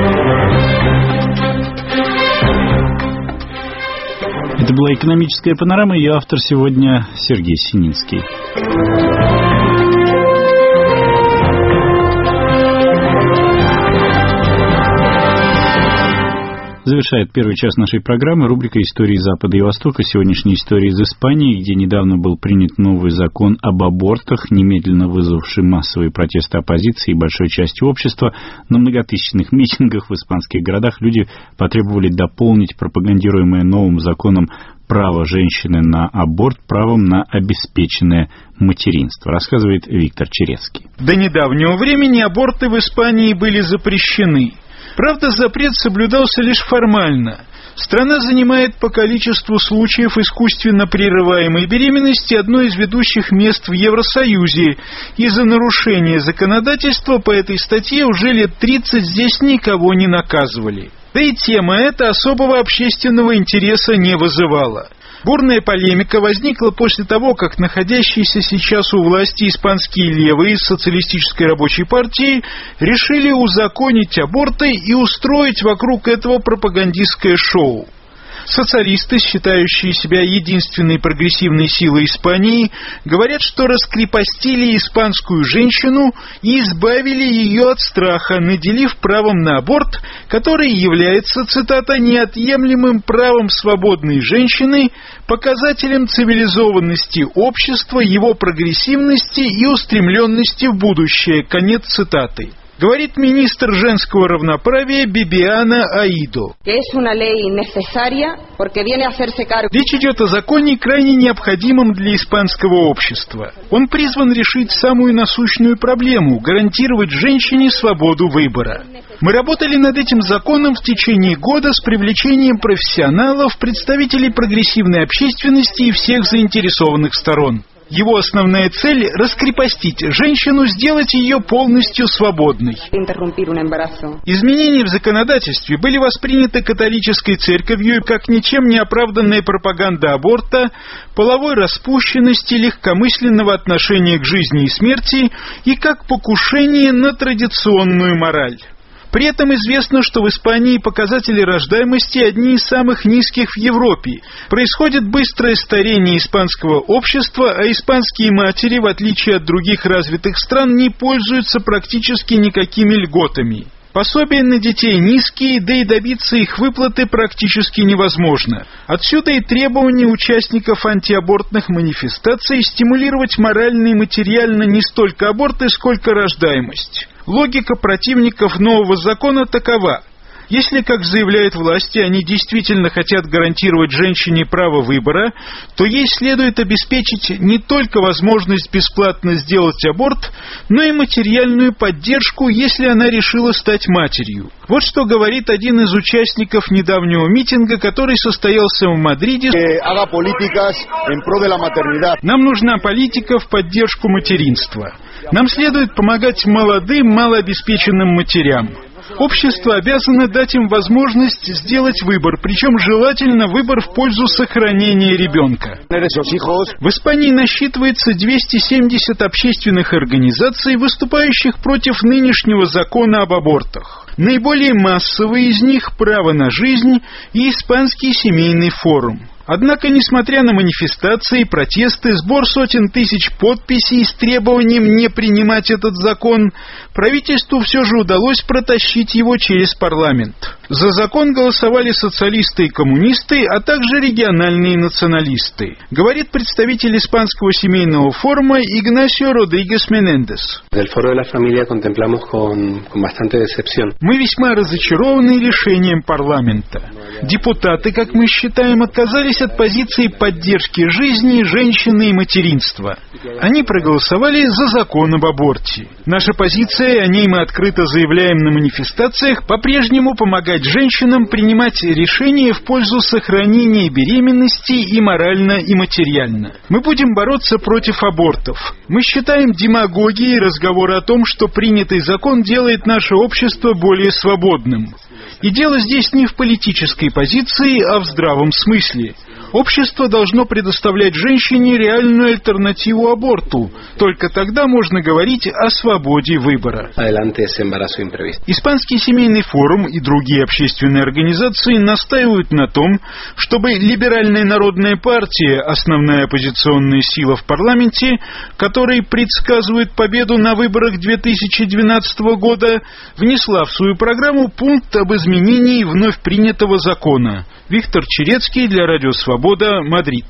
Это была экономическая панорама, ее автор сегодня Сергей Сининский. Завершает первый час нашей программы рубрика «Истории Запада и Востока». Сегодняшняя история из Испании, где недавно был принят новый закон об абортах, немедленно вызвавший массовые протесты оппозиции и большой части общества. На многотысячных митингах в испанских городах люди потребовали дополнить пропагандируемое новым законом право женщины на аборт правом на обеспеченное материнство, рассказывает Виктор Черецкий. До недавнего времени аборты в Испании были запрещены. Правда, запрет соблюдался лишь формально. Страна занимает по количеству случаев искусственно прерываемой беременности одно из ведущих мест в Евросоюзе. Из-за нарушения законодательства по этой статье уже лет тридцать здесь никого не наказывали. Да и тема эта особого общественного интереса не вызывала. Бурная полемика возникла после того, как находящиеся сейчас у власти испанские левые из социалистической рабочей партии решили узаконить аборты и устроить вокруг этого пропагандистское шоу. Социалисты, считающие себя единственной прогрессивной силой Испании, говорят, что раскрепостили испанскую женщину и избавили ее от страха, наделив правом на аборт, который является, цитата, «неотъемлемым правом свободной женщины, показателем цивилизованности общества, его прогрессивности и устремленности в будущее». Конец цитаты. Говорит министр женского равноправия Бибиана Аидо. Речь идет о законе, крайне необходимом для испанского общества. Он призван решить самую насущную проблему – гарантировать женщине свободу выбора. Мы работали над этим законом в течение года с привлечением профессионалов, представителей прогрессивной общественности и всех заинтересованных сторон. Его основная цель – раскрепостить женщину, сделать ее полностью свободной. Изменения в законодательстве были восприняты католической церковью как ничем не оправданная пропаганда аборта, половой распущенности, легкомысленного отношения к жизни и смерти и как покушение на традиционную мораль. При этом известно, что в Испании показатели рождаемости одни из самых низких в Европе. Происходит быстрое старение испанского общества, а испанские матери, в отличие от других развитых стран, не пользуются практически никакими льготами. Пособия на детей низкие, да и добиться их выплаты практически невозможно. Отсюда и требование участников антиабортных манифестаций стимулировать морально и материально не столько аборты, сколько рождаемость. Логика противников нового закона такова. Если, как заявляют власти, они действительно хотят гарантировать женщине право выбора, то ей следует обеспечить не только возможность бесплатно сделать аборт, но и материальную поддержку, если она решила стать матерью. Вот что говорит один из участников недавнего митинга, который состоялся в Мадриде. Нам нужна политика в поддержку материнства. Нам следует помогать молодым, малообеспеченным матерям. Общество обязано дать им возможность сделать выбор, причем желательно выбор в пользу сохранения ребенка. В Испании насчитывается двести семьдесят общественных организаций, выступающих против нынешнего закона об абортах. Наиболее массовые из них «Право на жизнь» и Испанский семейный форум. Однако, несмотря на манифестации и протесты, сбор сотен тысяч подписей с требованием не принимать этот закон, правительству все же удалось протащить его через парламент. За закон голосовали социалисты и коммунисты, а также региональные националисты, говорит представитель Испанского семейного форума Игнасио Родригес Менендес. Мы весьма разочарованы решением парламента. Депутаты, как мы считаем, отказались от позиции поддержки жизни, женщины и материнства. Они проголосовали за закон об аборте. Наша позиция, о ней мы открыто заявляем на манифестациях, по-прежнему помогать женщинам принимать решения в пользу сохранения беременности и морально, и материально. Мы будем бороться против абортов. Мы считаем демагогией разговор о том, что принятый закон делает наше общество более свободным. И дело здесь не в политической позиции, а в здравом смысле. Общество должно предоставлять женщине реальную альтернативу аборту. Только тогда можно говорить о свободе выбора. Испанский семейный форум и другие общественные организации настаивают на том, чтобы Либеральная народная партия, основная оппозиционная сила в парламенте, которой предсказывает победу на выборах две тысячи двенадцатого года, внесла в свою программу пункт об изменении вновь принятого закона. Виктор Черецкий для Радио Свобода, Мадрид.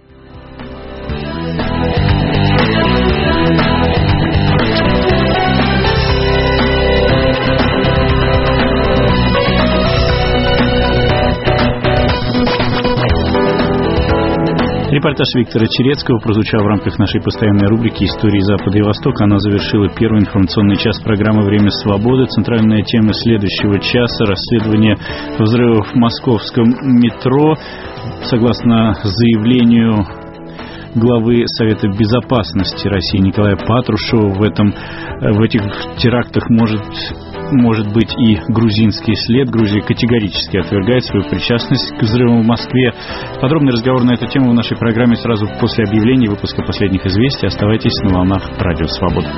Репортаж Виктора Черецкого прозвучал в рамках нашей постоянной рубрики «Истории Запада и Востока». Она завершила первый информационный час программы «Время свободы». Центральная тема следующего часа – расследование взрывов в московском метро. Согласно заявлению главы Совета Безопасности России Николая Патрушева, в, этом, в этих терактах может... может быть и грузинский след. Грузия категорически отвергает свою причастность к взрывам в Москве. Подробный разговор на эту тему в нашей программе сразу после объявления выпуска последних известий. Оставайтесь на волнах Радио Свобода.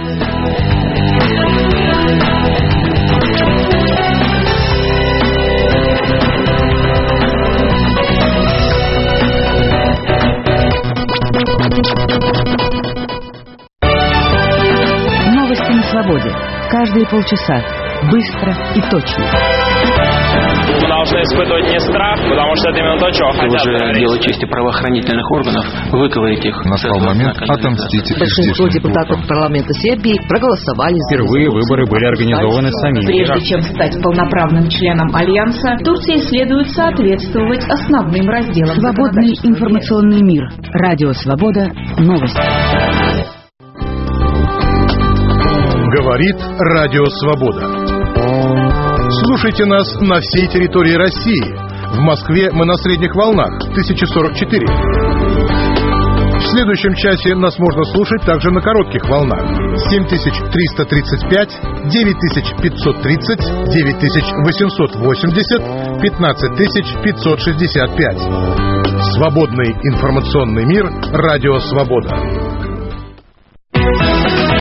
Новости на свободе. Каждые полчаса. Быстро и точно. Мы должны испытывать не страх, потому что это именно то, чего хотят. Это уже дело чести правоохранительных органов выковырять их. Настал момент отомстить. Большинство депутатов парламента Сербии проголосовали за Впервые выборы были организованы самими. Прежде чем стать полноправным членом Альянса, Турции следует соответствовать основным разделам. Свободный информационный мир. Радио Свобода. Новости. Говорит Радио Свобода. Слушайте нас на всей территории России. В Москве мы на средних волнах тысяча сорок четыре. В следующем часе нас можно слушать также на коротких волнах семь тысяч триста тридцать пять, девять тысяч пятьсот тридцать, девять тысяч восемьсот восемьдесят, пятнадцать тысяч пятьсот шестьдесят пять. Свободный информационный мир. Радио Свобода.